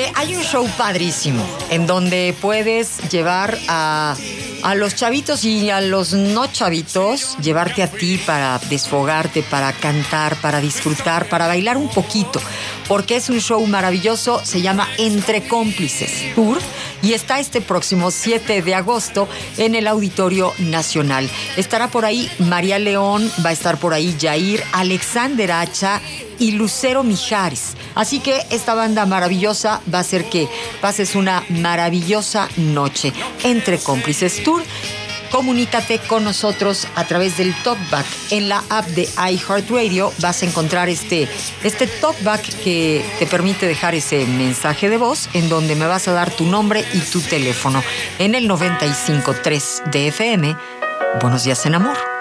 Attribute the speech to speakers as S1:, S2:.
S1: hay un show padrísimo en donde puedes llevar a los chavitos y a los no chavitos, llevarte a ti para desfogarte, para cantar, para disfrutar, para bailar un poquito, porque es un show maravilloso. Se llama Entre Cómplices Tour y está este próximo 7 de agosto en el Auditorio Nacional. Estará por ahí María León, va a estar por ahí Jair, Alexander Hacha y Lucero Mijares. Así que esta banda maravillosa va a hacer que pases una maravillosa noche. Entre Cómplices Tour. Comunícate con nosotros a través del Talkback. En la app de iHeartRadio vas a encontrar este Talkback que te permite dejar ese mensaje de voz en donde me vas a dar tu nombre y tu teléfono. En el 95.3 de FM. Buenos días en amor.